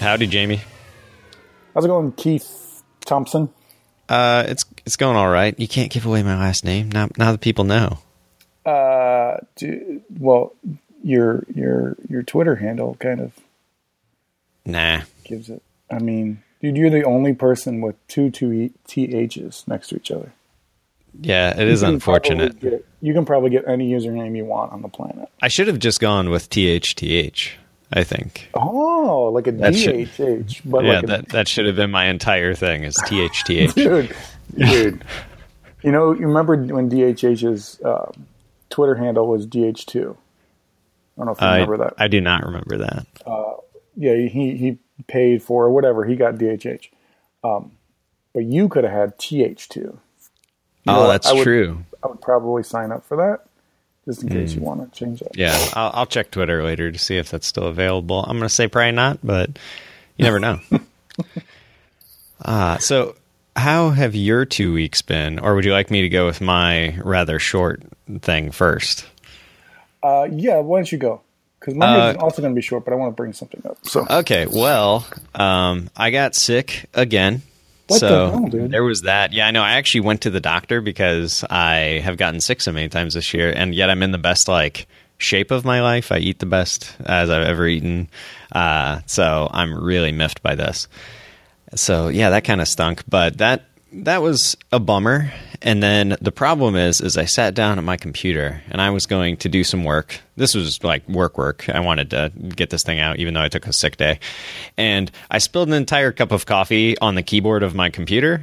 Howdy, Jamie. How's it going, Keith Thompson? It's going all right. You can't give away my last name. Now the people know. Well, your Twitter handle kind of gives it. I mean, dude, you're the only person with two THs next to each other. Yeah, it is unfortunate. You can probably get any username you want on the planet. I should have just gone with THTH, I think. Oh, like a DHH. But yeah, that should have been my entire thing, is THTH. Dude. You remember when DHH's Twitter handle was DH2? I don't know if you remember that. I do not remember that. Yeah, he paid for whatever. He got DHH. But you could have had TH2. That's true. I would probably sign up for that, just in case you want to change that. Yeah, I'll check Twitter later to see if that's still available. I'm going to say probably not, but you never know. So how have your 2 weeks been? Or would you like me to go with my rather short thing first? Yeah, why don't you go? Because mine is also going to be short, but I want to bring something up. So okay, well, I got sick again. What the hell, dude? There was that. Yeah, I know. I actually went to the doctor because I have gotten sick so many times this year, and yet I'm in the best shape of my life. I eat the best as I've ever eaten, so I'm really miffed by this. So yeah, that kind of stunk, but that was a bummer. And then the problem is I sat down at my computer and I was going to do some work. This was like work. I wanted to get this thing out, even though I took a sick day. And I spilled an entire cup of coffee on the keyboard of my computer.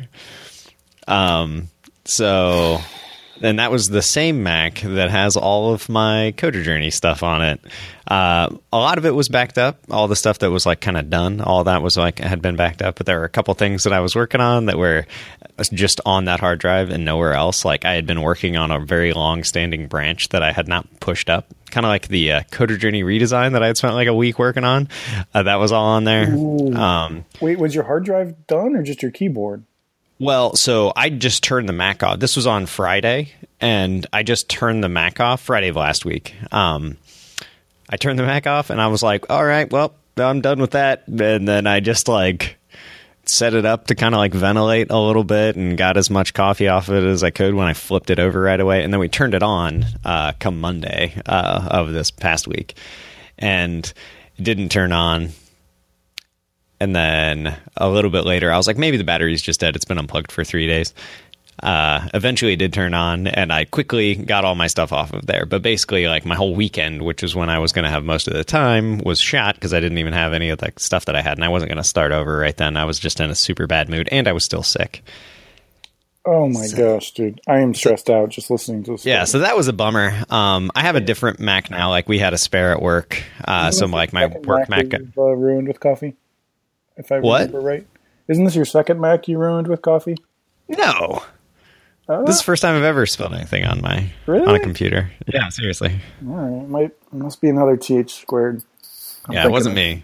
And that was the same Mac that has all of my Coder Journey stuff on it. A lot of it was backed up. All the stuff that was kind of done, all that was had been backed up. But there were a couple things that I was working on that were just on that hard drive and nowhere else. I had been working on a very long-standing branch that I had not pushed up. Kind of like the Coder Journey redesign that I had spent a week working on. That was all on there. Wait, was your hard drive done or just your keyboard? Well, so I just turned the Mac off. This was on Friday, and I just turned the Mac off Friday of last week. I turned the Mac off, and I was like, all right, well, I'm done with that. And then I just, set it up to kind of, ventilate a little bit and got as much coffee off of it as I could when I flipped it over right away. And then we turned it on come Monday of this past week. And it didn't turn on. And then a little bit later, I was like, maybe the battery's just dead. It's been unplugged for 3 days. Eventually it did turn on, and I quickly got all my stuff off of there. But basically, my whole weekend, which is when I was going to have most of the time, was shot because I didn't even have any of the stuff that I had, and I wasn't going to start over right then. I was just in a super bad mood, and I was still sick. Oh my gosh, dude. I am stressed out just listening to this. Yeah, so that was a bummer. I have a different Mac now. We had a spare at work. So my work Mac got ruined with coffee. If I remember right. Isn't this your second Mac you ruined with coffee? No. This is the first time I've ever spilled anything on on a computer. Yeah, seriously. All right. It must be another TH squared. It wasn't me.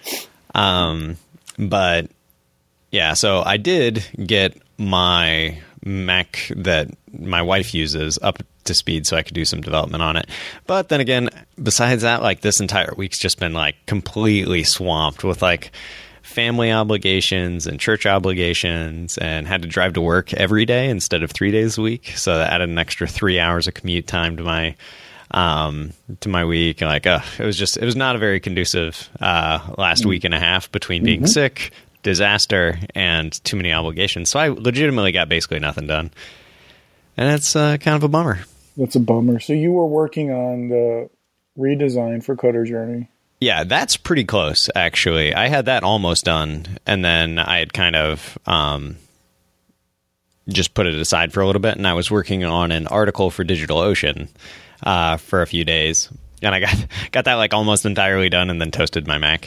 But yeah, so I did get my Mac that my wife uses up to speed so I could do some development on it. But then again, besides that, this entire week's just been completely swamped with family obligations and church obligations, and had to drive to work every day instead of 3 days a week. So that added an extra 3 hours of commute time to my week. It was not a very conducive last week and a half between being sick, disaster, and too many obligations. So I legitimately got basically nothing done. And it's kind of a bummer. That's a bummer. So you were working on the redesign for Coder Journey. Yeah, that's pretty close, actually. I had that almost done, and then I had kind of just put it aside for a little bit, and I was working on an article for DigitalOcean for a few days, and I got that almost entirely done, and then toasted my Mac.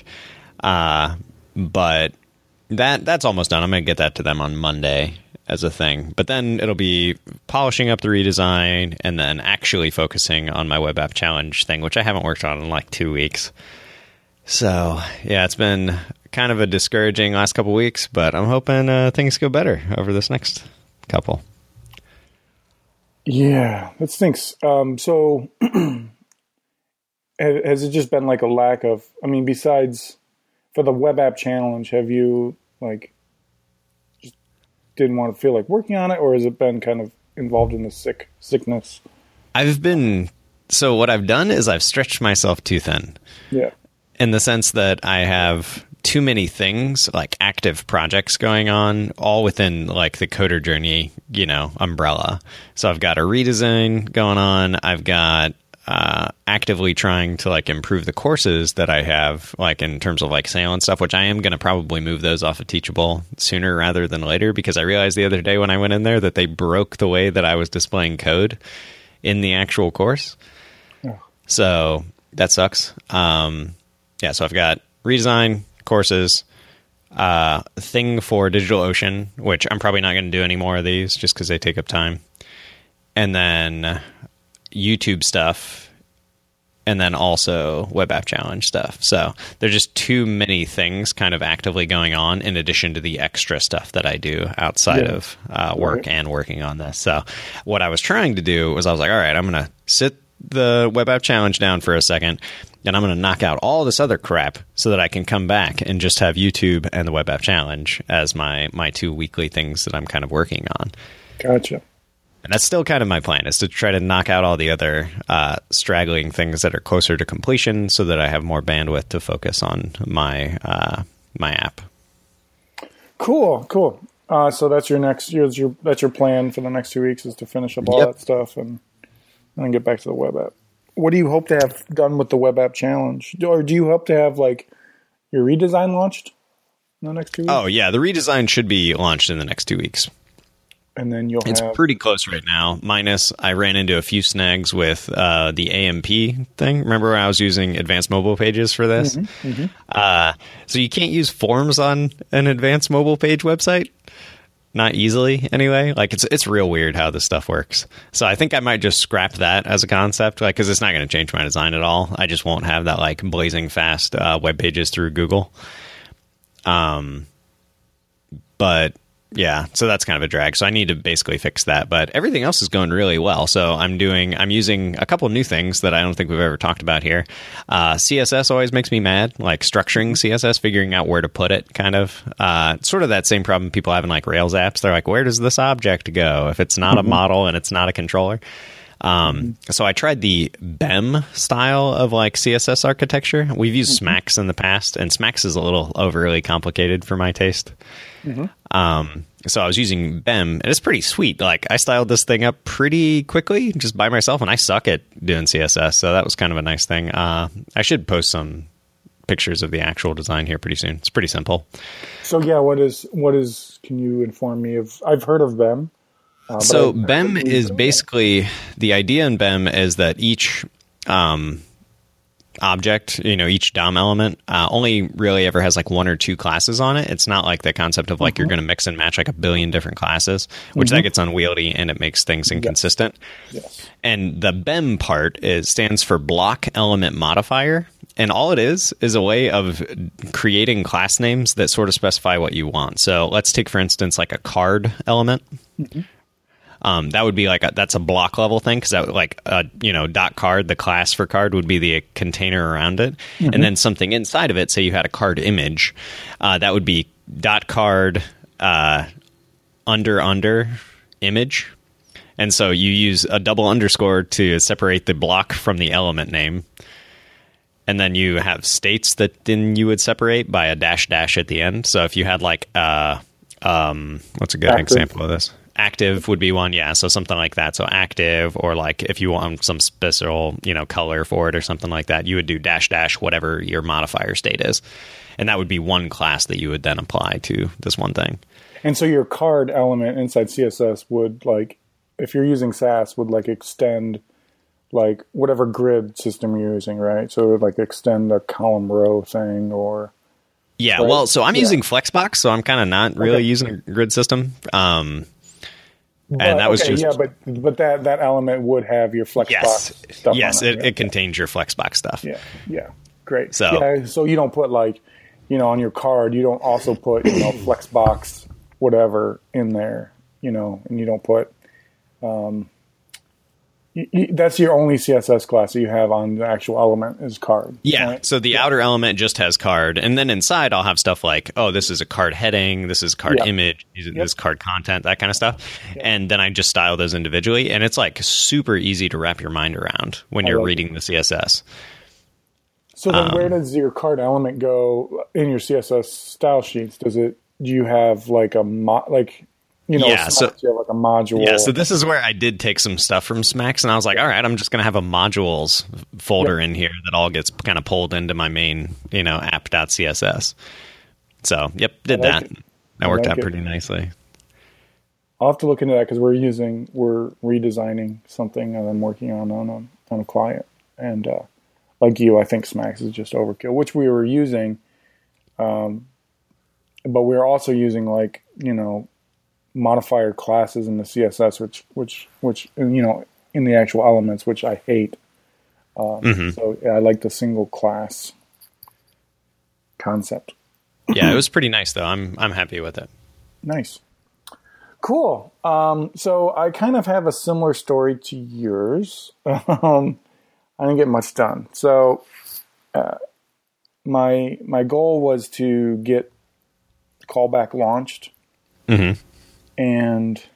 But that's almost done. I'm going to get that to them on Monday as a thing. But then it'll be polishing up the redesign and then actually focusing on my web app challenge thing, which I haven't worked on in 2 weeks. So, yeah, it's been kind of a discouraging last couple weeks, but I'm hoping things go better over this next couple. Yeah, that stinks. So, has it just been a lack of, besides, for the web app challenge, have you like just didn't want to feel like working on it, or has it been kind of involved in the sickness? So what I've done is I've stretched myself too thin. Yeah. In the sense that I have too many things, like active projects going on, all within like the Coder Journey, umbrella. So I've got a redesign going on. I've got actively trying to like improve the courses that I have, like in terms of like sale and stuff, which I am going to probably move those off of Teachable sooner rather than later, because I realized the other day when I went in there that they broke the way that I was displaying code in the actual course. Oh. So that sucks. So I've got redesign, courses, thing for DigitalOcean, which I'm probably not going to do any more of these just because they take up time. And then YouTube stuff, and then also Web App Challenge stuff. So there's just too many things kind of actively going on in addition to the extra stuff that I do outside of work and working on this. So what I was trying to do was I was like, all right, I'm going to sit the Web App Challenge down for a second, and I'm going to knock out all this other crap so that I can come back and just have YouTube and the Web App Challenge as my two weekly things that I'm kind of working on. Gotcha. And that's still kind of my plan, is to try to knock out all the other straggling things that are closer to completion so that I have more bandwidth to focus on my app. Cool. So that's that's your plan for the next 2 weeks, is to finish up all that stuff and then get back to the web app. What do you hope to have done with the Web App Challenge? Or do you hope to have like your redesign launched in the next 2 weeks? Oh yeah, the redesign should be launched in the next 2 weeks. And then it's pretty close right now. Minus, I ran into a few snags with the AMP thing. Remember when I was using advanced mobile pages for this? So you can't use forms on an advanced mobile page website. Not easily, anyway. Like it's real weird how this stuff works. So I think I might just scrap that as a concept, like, because it's not going to change my design at all. I just won't have that like blazing fast web pages through Google. But yeah, so that's kind of a drag. So I need to basically fix that. But everything else is going really well. So I'm using a couple new things that I don't think we've ever talked about here. CSS always makes me mad, like structuring CSS, figuring out where to put it, kind of. Sort of that same problem people have in like Rails apps. They're like, where does this object go if it's not a model and it's not a controller? So I tried the BEM style of like CSS architecture. We've used Smax in the past, and Smax is a little overly complicated for my taste. So I was using BEM, and it's pretty sweet. Like, I styled this thing up pretty quickly just by myself, and I suck at doing CSS, so that was kind of a nice thing. I should post some pictures of the actual design here pretty soon. It's pretty simple. So yeah, what is? Can you inform me of? I've heard of BEM. So BEM is basically, the idea in BEM is that each object, each DOM element only really ever has like one or two classes on it. It's not like the concept of like you're going to mix and match like a billion different classes, which that gets unwieldy and it makes things inconsistent. Yes. And the BEM part stands for block element modifier. And all it is a way of creating class names that sort of specify what you want. So let's take, for instance, like a card element. That would be like that's a block level thing, because that like dot card, the class for card would be the container around it, and then something inside of it. Say you had a card image, that would be dot card under image, and so you use a double underscore to separate the block from the element name, and then you have states that then you would separate by a dash at the end. So if you had like what's a good example of this? Active would be one, yeah. So something like that. So active, or like if you want some special, color for it or something like that, you would do dash whatever your modifier state is, and that would be one class that you would then apply to this one thing. And so your card element inside CSS would, like, if you're using Sass, would like extend like whatever grid system you're using, right? So it would like extend a column row thing, or yeah. Right? Well, so I'm using Flexbox, so I'm kind of not really using a grid system. And that was just but that element would have your Flexbox stuff. Yes, on it, it contains your Flexbox stuff. Yeah, great. So you don't put like on your card, you don't also put Flexbox whatever in there, and you don't put that's your only CSS class that you have on the actual element is card. Yeah. Right? So the outer element just has card. And then inside I'll have stuff like, oh, this is a card heading. This is card image. This is card content, that kind of stuff. Yep. And then I just style those individually. And it's like super easy to wrap your mind around when you're reading the CSS. So then where does your card element go in your CSS style sheets? Do you have like a you have like a module. Yeah, so this is where I did take some stuff from Smax, and I was like, all right, I'm just going to have a modules folder in here that all gets kind of pulled into my main, app.css. So, did that. That worked out pretty nicely. I'll have to look into that because we're redesigning something that I'm working on a client. And like you, I think Smax is just overkill, which we were using. But we were also using modifier classes in the CSS, which in the actual elements, which I hate. So I like the single class concept. Yeah, it was pretty nice though. I'm happy with it. Nice, cool. So I kind of have a similar story to yours. I didn't get much done. So my goal was to get Callback launched. And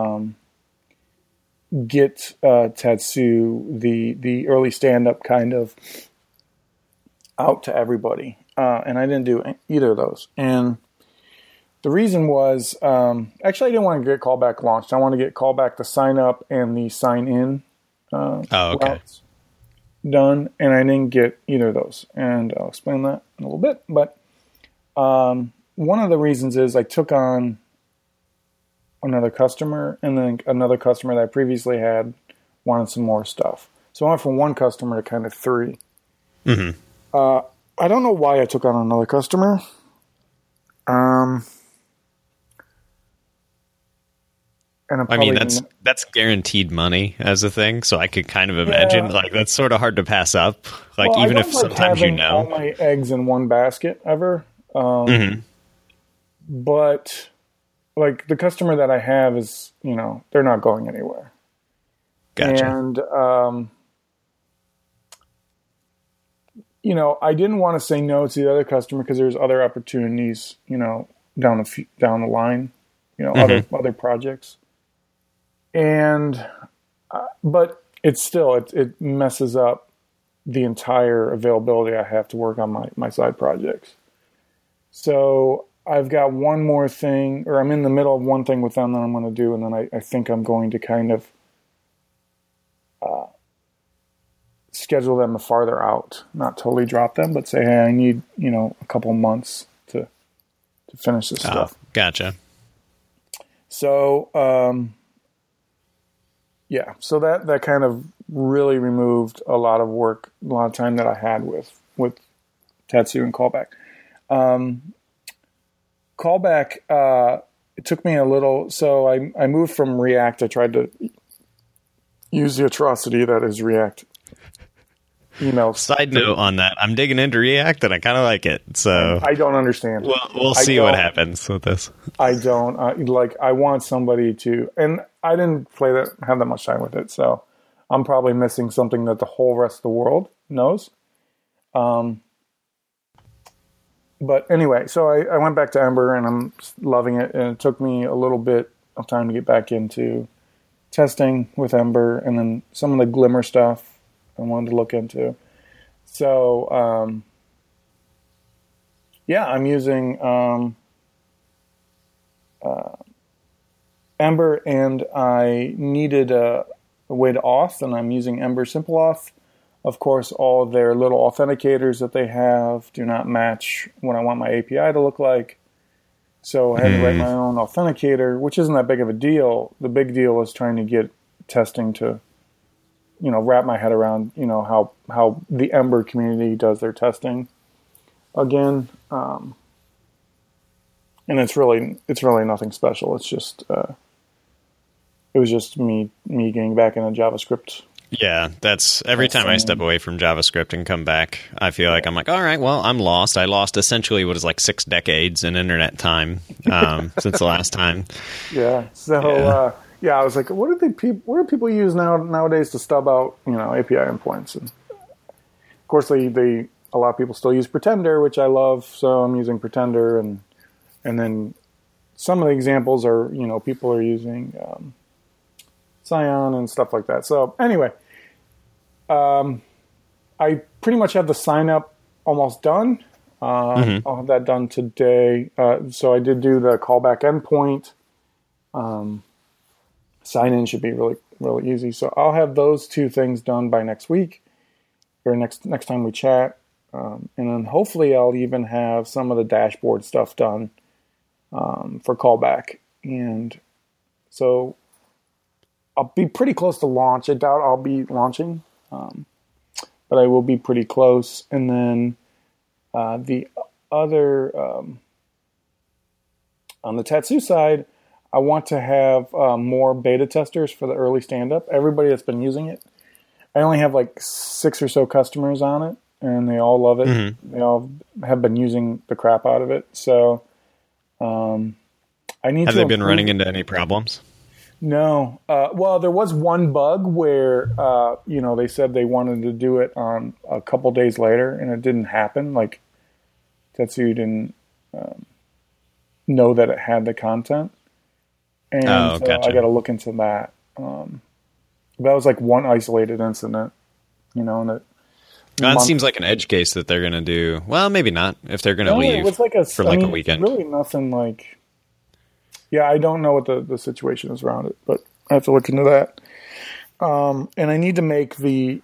get Tatsu, the early stand-up kind of out to everybody. And I didn't do either of those. And the reason was, actually I didn't want to get Callback launched. I want to get Callback the sign up and the sign in routes done. And I didn't get either of those. And I'll explain that in a little bit. But one of the reasons is I took on another customer, and then another customer that I previously had wanted some more stuff. So I went from one customer to kind of three. I don't know why I took on another customer. And that's guaranteed money as a thing, so I could kind of imagine that's sort of hard to pass up. Even if sometimes all my eggs in one basket ever. But the customer that I have is, they're not going anywhere. Gotcha. And, I didn't want to say no to the other customer because there's other opportunities, down the line, other projects. And, but it's still, it messes up the entire availability I have to work on my side projects. So I've got one more thing, or I'm in the middle of one thing with them that I'm going to do, and then I think I'm going to kind of schedule them farther out. Not totally drop them, but say, hey, I need, a couple months to finish this stuff. Gotcha. So, so that kind of really removed a lot of work, a lot of time that I had with Tatsu and Callback. Callback, it took me a little, so I moved from React. I tried to use the atrocity that is React emails. Side note on that, I'm digging into React and I kind of like it. So I don't understand. We'll see what happens with this. I don't I want somebody to, and I didn't have that much time with it. So I'm probably missing something that the whole rest of the world knows. But anyway, so I went back to Ember and I'm loving it. And it took me a little bit of time to get back into testing with Ember, and then some of the Glimmer stuff I wanted to look into. So, I'm using Ember, and I needed a way to auth, and I'm using Ember Simple Auth. Of course, all their little authenticators that they have do not match what I want my API to look like. So I had to write my own authenticator, which isn't that big of a deal. The big deal is trying to get testing to, wrap my head around, how the Ember community does their testing again. And it's really nothing special. It's just, it was just me getting back into JavaScript. Yeah, that's every time I step away from JavaScript and come back, I feel like I'm like, all right, well, I'm lost. I lost essentially what is like 6 decades in internet time since the last time. Yeah. So, yeah, I was like, what do people use nowadays to stub out, API endpoints? And of course, a lot of people still use Pretender, which I love, so I'm using Pretender, and then some of the examples are, people are using Scion and stuff like that. So anyway, I pretty much have the sign up almost done. I'll have that done today. So I did do the callback endpoint. Sign in should be really, really easy. So I'll have those two things done by next week, or next time we chat. And then hopefully I'll even have some of the dashboard stuff done for callback. And so I'll be pretty close to launch. I doubt I'll be launching, but I will be pretty close. And then the other, on the Tatsu side, I want to have more beta testers for the early stand-up. Everybody that's been using it. I only have like 6 or so customers on it, and they all love it. Mm-hmm. They all have been using the crap out of it. So I need to... Have they been running into any problems? No. Well, there was one bug where, they said they wanted to do it on a couple days later, and it didn't happen. Like, Tatsu didn't know that it had the content. And so gotcha. I got to look into that. That was like one isolated incident, and it seems like an edge case that they're going to do. Well, maybe not if they're going to leave for a weekend. Really nothing like. Yeah, I don't know what the situation is around it, but I have to look into that. And I need to make the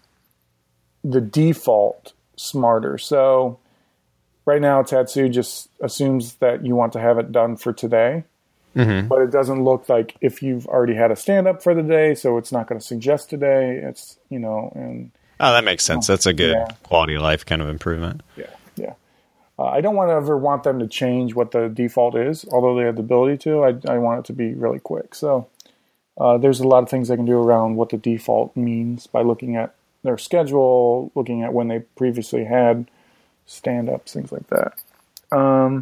default smarter. So right now, Tatsu just assumes that you want to have it done for today. Mm-hmm. But it doesn't look like if you've already had a stand-up for the day, so it's not going to suggest today. It's, and... Oh, that makes sense. That's a good quality of life kind of improvement. Yeah. I don't want them to change what the default is, although they have the ability to. I want it to be really quick. So there's a lot of things they can do around what the default means by looking at their schedule, looking at when they previously had stand-ups, things like that. So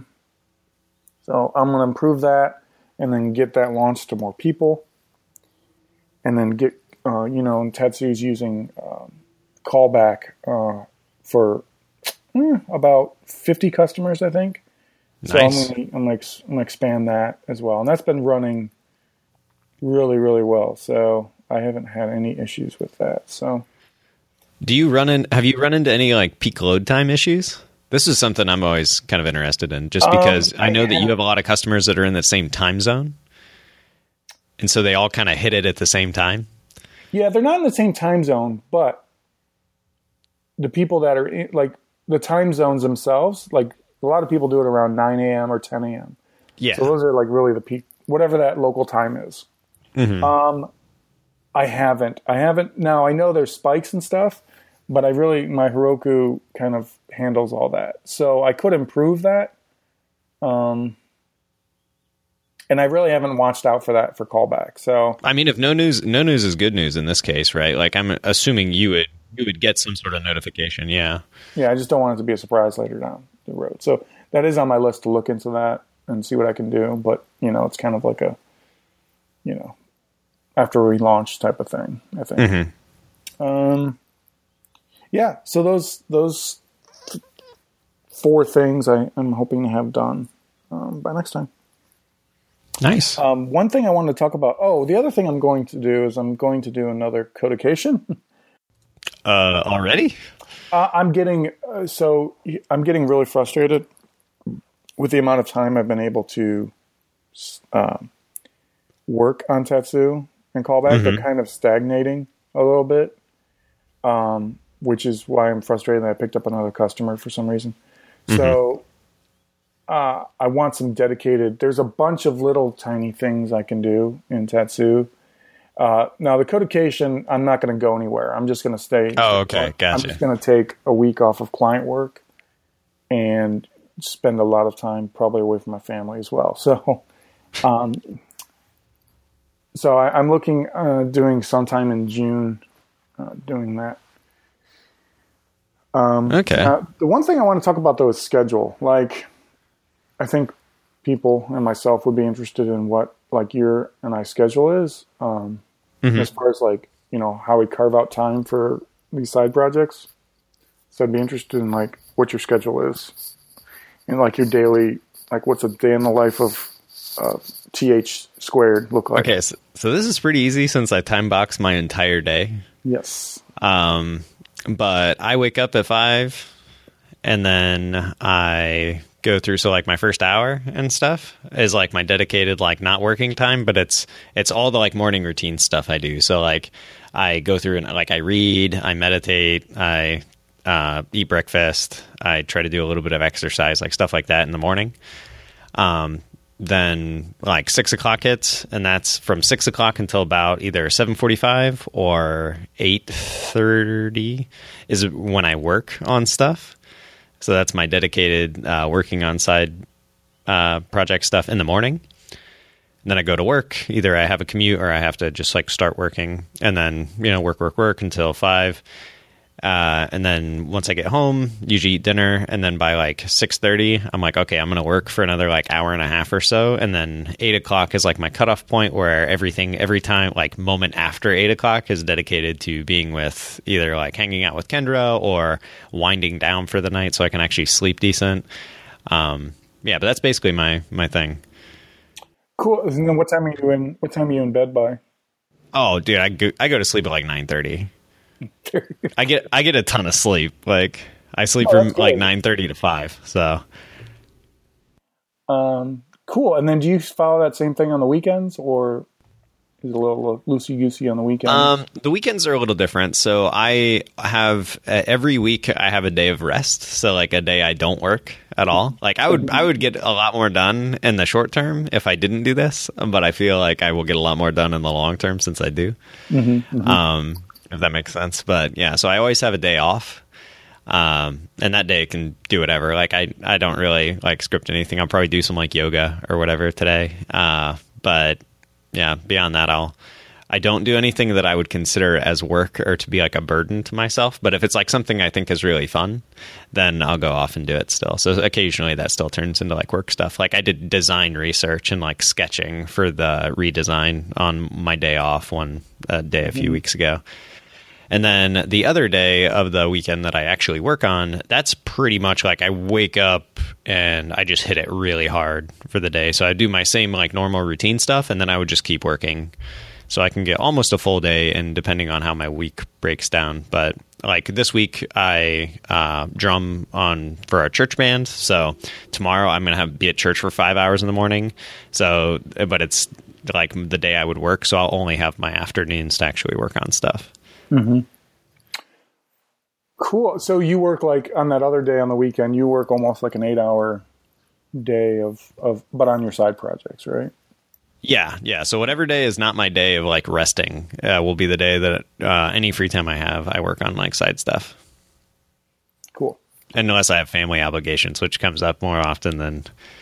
I'm going to improve that. And then get that launched to more people. And then get, and Tatsu's using callback for about 50 customers, I think. Nice. So I'm going to expand that as well. And that's been running really, really well. So I haven't had any issues with that. So, have you run into any like peak load time issues? This is something I'm always kind of interested in, just because I know that you have a lot of customers that are in the same time zone. And so they all kind of hit it at the same time. Yeah, they're not in the same time zone, but the people that are in, like the time zones themselves, like a lot of people do it around 9 a.m. or 10 a.m. Yeah. So those are like really the peak, whatever that local time is. Mm-hmm. I haven't. Now I know there's spikes and stuff, but my Heroku kind of handles all that. So I could improve that. And I really haven't watched out for that for callback. So I mean, if no news is good news in this case, right? Like I'm assuming you would get some sort of notification. Yeah. Yeah. I just don't want it to be a surprise later down the road. So that is on my list to look into that and see what I can do. But it's kind of like a, after we launch type of thing, I think. Mm-hmm. Yeah. So those 4 things I'm hoping to have done by next time. Nice. One thing I wanted to talk about. The other thing I'm going to do is I'm going to do another codification. Already? I'm getting really frustrated with the amount of time I've been able to work on Tatsu and callback. Mm-hmm. They're kind of stagnating a little bit, which is why I'm frustrated that I picked up another customer for some reason. Mm-hmm. So I want some dedicated. There's a bunch of little tiny things I can do in Tatsu. Now the codification, I'm not going to go anywhere. I'm just going to stay. Oh, okay, gotcha. I'm just going to take a week off of client work and spend a lot of time probably away from my family as well. So, I'm looking doing sometime in June, doing that. Okay. The one thing I want to talk about though is schedule. Like, I think people and myself would be interested in what like your and I schedule is, as far as like, how we carve out time for these side projects. So I'd be interested in like what your schedule is and like your daily, like what's a day in the life of TH squared look like? Okay, so this is pretty easy since I time box my entire day. Yes. But I wake up at 5 and then I go through. So like my first hour and stuff is like my dedicated, like not working time, but it's all the like morning routine stuff I do. So like I go through and like I read, I meditate, I eat breakfast. I try to do a little bit of exercise, like stuff like that in the morning. Then like 6 o'clock hits, and that's from 6 o'clock until about either 7:45 or 8:30 is when I work on stuff. So that's my dedicated working on side project stuff in the morning. And then I go to work. Either I have a commute or I have to just like start working, and then work until 5. And then once I get home, usually eat dinner, and then by like 6:30, I'm like, okay, I'm going to work for another like hour and a half or so. And then 8 o'clock is like my cutoff point where every time, like moment after 8 o'clock is dedicated to being with either like hanging out with Kendra or winding down for the night so I can actually sleep decent. But that's basically my thing. Cool. And then what time are you in bed by? Oh, dude, I go to sleep at like 9:30. I get a ton of sleep. Like I sleep from like 9:30 to 5. So, cool. And then do you follow that same thing on the weekends, or is it a little loosey goosey on the weekends? The weekends are a little different. So I have every week I have a day of rest. So like a day I don't work at all. Like I would get a lot more done in the short term if I didn't do this, but I feel like I will get a lot more done in the long term since I do. If that makes sense. But yeah, so I always have a day off. And that day can do whatever. Like I don't really like script anything. I'll probably do some like yoga or whatever today. But yeah, beyond that, I don't do anything that I would consider as work or to be like a burden to myself. But if it's like something I think is really fun, then I'll go off and do it still. So occasionally that still turns into like work stuff. Like I did design research and like sketching for the redesign on my day off one day a few weeks ago. And then the other day of the weekend that I actually work on, that's pretty much like I wake up and I just hit it really hard for the day. So I do my same like normal routine stuff, and then I would just keep working. So I can get almost a full day, and depending on how my week breaks down. But like this week, I drum on for our church band. So tomorrow I'm going to be at church for 5 hours in the morning. So, but it's like the day I would work. So I'll only have my afternoons to actually work on stuff. Mm-hmm. Cool. So you work like on that other day on the weekend, you work almost like an 8-hour day of, but on your side projects, right? Yeah. So whatever day is not my day of like resting will be the day that any free time I have, I work on like side stuff. Cool. And unless I have family obligations, which comes up more often than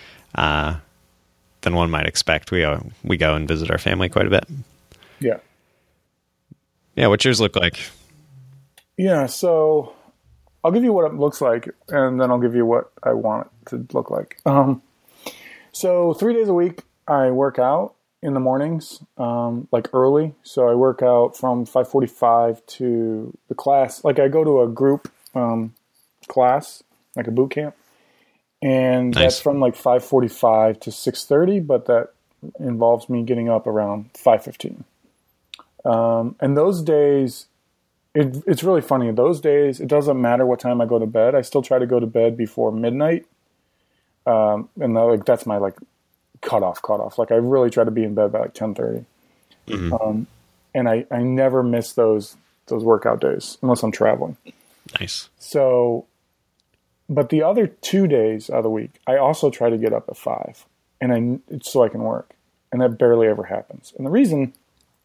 one might expect, we go and visit our family quite a bit. Yeah. Yeah, what's yours look like? Yeah, so I'll give you what it looks like, and then I'll give you what I want it to look like. So 3 days a week, I work out in the mornings, like early. So I work out from 5:45 to the class. Like I go to a group class, like a boot camp, and that's from like 5:45 to 6:30, but that involves me getting up around 5:15. And those days, it's really funny. Those days, it doesn't matter what time I go to bed. I still try to go to bed before midnight. And like that's my like cutoff. Like I really try to be in bed by like 10:30. Mm-hmm. And I never miss those workout days unless I'm traveling. Nice. So, but the other 2 days of the week, I also try to get up at 5 so I can work. And that barely ever happens. And the reason,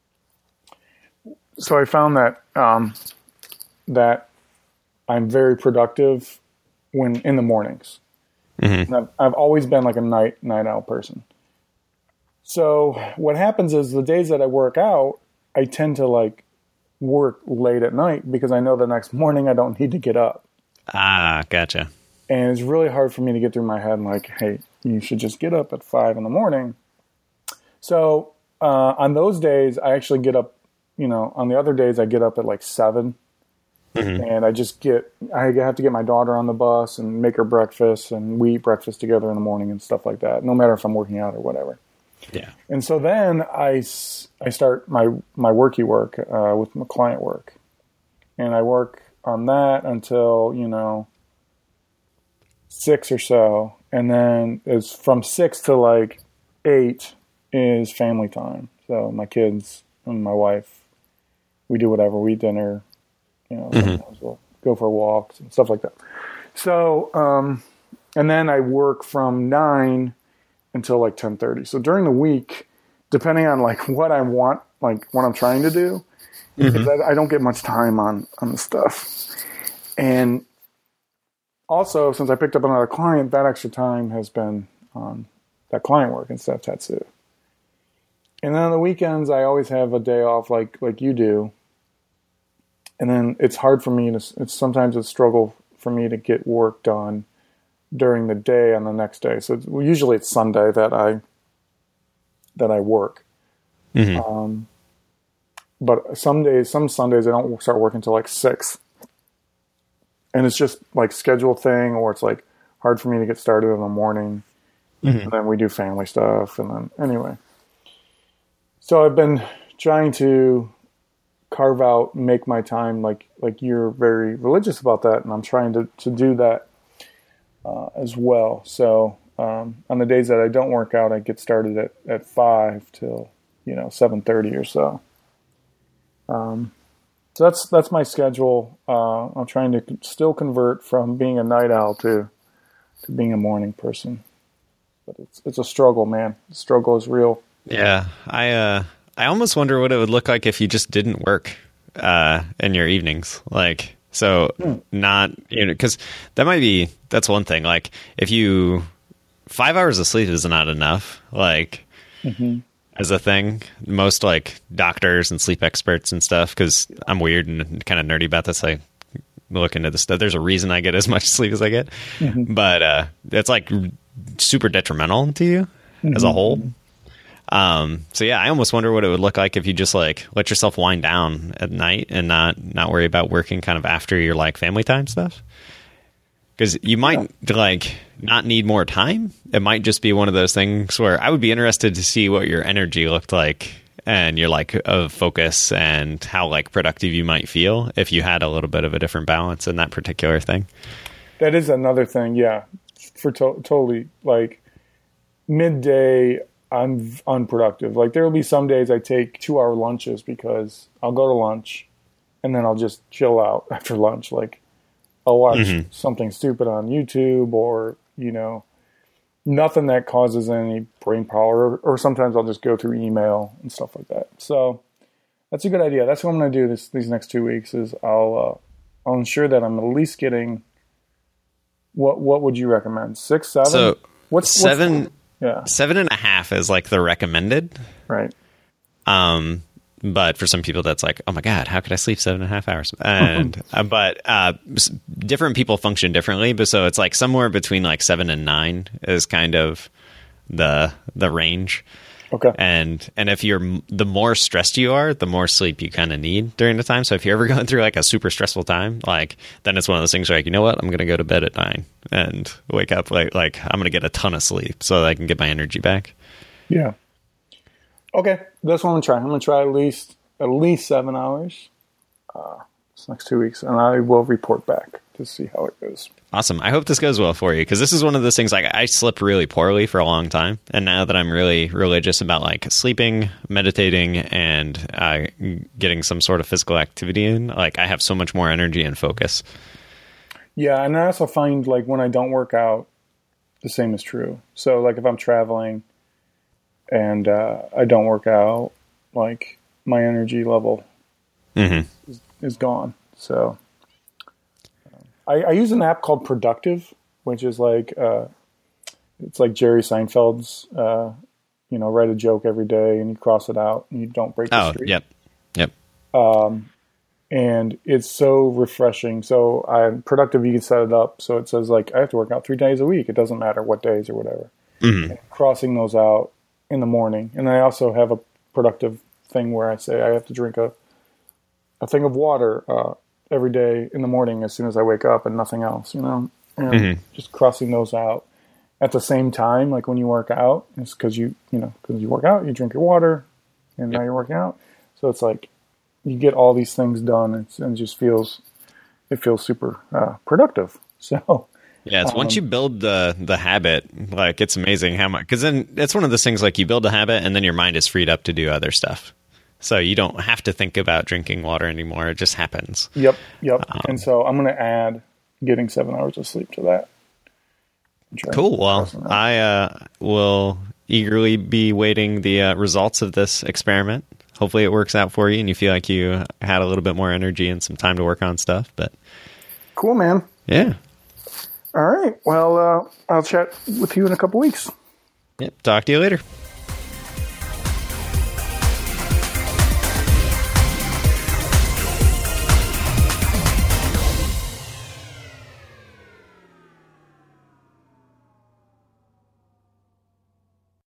so I found that that I'm very productive when in the mornings. Mm-hmm. And I've always been like a night owl person. So what happens is the days that I work out, I tend to like work late at night because I know the next morning I don't need to get up. Ah, gotcha. And it's really hard for me to get through my head like, hey, you should just get up at 5 in the morning. So on those days, I actually get up, on the other days I get up at like 7. Mm-hmm. And I have to get my daughter on the bus and make her breakfast, and we eat breakfast together in the morning and stuff like that, no matter if I'm working out or whatever. Yeah. And so then I start my worky work with my client work. And I work on that until, 6 or so. And then it's from 6 to like 8 is family time. So my kids and my wife, we do whatever. We eat dinner, sometimes we'll go for walks and stuff like that. So, and then I work from 9 until like 10:30. So during the week, depending on like what I want, like what I'm trying to do, I don't get much time on the stuff. And also, since I picked up another client, that extra time has been on that client work instead of tattoo. And then on the weekends, I always have a day off like you do. And then it's hard for me sometimes a struggle for me to get work done during the day on the next day. So usually it's Sunday that I work. Mm-hmm. But some Sundays I don't start working until like 6. And it's just like schedule thing, or it's like hard for me to get started in the morning. Mm-hmm. And then we do family stuff. And then anyway, so I've been trying to carve out, make my time like you're very religious about that. And I'm trying to do that as well. So on the days that I don't work out, I get started at 5 till 7:30 or so. So that's my schedule. I'm trying to still convert from being a night owl to being a morning person, but it's a struggle, man. The struggle is real. Yeah, I almost wonder what it would look like if you just didn't work in your evenings, like. So not, because that's one thing. Like if 5 hours of sleep is not enough, like as a thing, most like doctors and sleep experts and stuff, because I'm weird and kind of nerdy about this. I look into this stuff. There's a reason I get as much sleep as I get, but it's like super detrimental to you as a whole. So yeah, I almost wonder what it would look like if you just like let yourself wind down at night and not worry about working kind of after your like family time stuff. Because you might like not need more time. It might just be one of those things where I would be interested to see what your energy looked like and your like of focus and how like productive you might feel if you had a little bit of a different balance in that particular thing. That is another thing. Yeah. For totally like midday, I'm unproductive. Like there will be some days I take 2-hour lunches because I'll go to lunch and then I'll just chill out after lunch. Like I'll watch something stupid on YouTube or, nothing that causes any brain power, or sometimes I'll just go through email and stuff like that. So that's a good idea. That's what I'm going to do these next 2 weeks is I'll ensure that I'm at least getting, what would you recommend? 6, 7? So what's 7, yeah. 7.5 is like the recommended. Right. But for some people that's like, oh my God, how could I sleep 7.5 hours? And, but different people function differently. But so it's like somewhere between like 7 and 9 is kind of the range. Okay. And if the more stressed you are, the more sleep you kind of need during the time. So if you're ever going through like a super stressful time, like then it's one of those things where like, you know what, I'm going to go to bed at 9 and wake up like I'm going to get a ton of sleep so that I can get my energy back. Yeah. Okay. That's what I'm going to try. I'm going to try at least 7 hours this next 2 weeks, and I will report back to see how it goes. Awesome. I hope this goes well for you, because this is one of those things, like I slept really poorly for a long time, and now that I'm really religious about like sleeping, meditating, and getting some sort of physical activity in, like I have so much more energy and focus. Yeah, and I also find like when I don't work out, the same is true. So like if I'm traveling and I don't work out, like my energy level is gone. So I use an app called Productive, which is like it's like Jerry Seinfeld's write a joke every day and you cross it out and you don't break the streak. Yep. And it's so refreshing. So Productive, you can set it up so it says like I have to work out 3 days a week. It doesn't matter what days or whatever. And crossing those out in the morning. And I also have a productive thing where I say I have to drink a thing of water every day in the morning as soon as I wake up and nothing else, and just crossing those out at the same time. Like when you work out, it's because you work out, you drink your water, and now you're working out. So it's like you get all these things done, and it just feels super productive. So yeah, it's once you build the habit, like it's amazing how much, because then it's one of those things like you build a habit and then your mind is freed up to do other stuff. So you don't have to think about drinking water anymore. It just happens. Yep. And so I'm going to add getting 7 hours of sleep to that. Cool. Well, I will eagerly be waiting the results of this experiment. Hopefully it works out for you and you feel like you had a little bit more energy and some time to work on stuff. But cool, man. Yeah. All right. Well, I'll chat with you in a couple weeks. Yep. Talk to you later.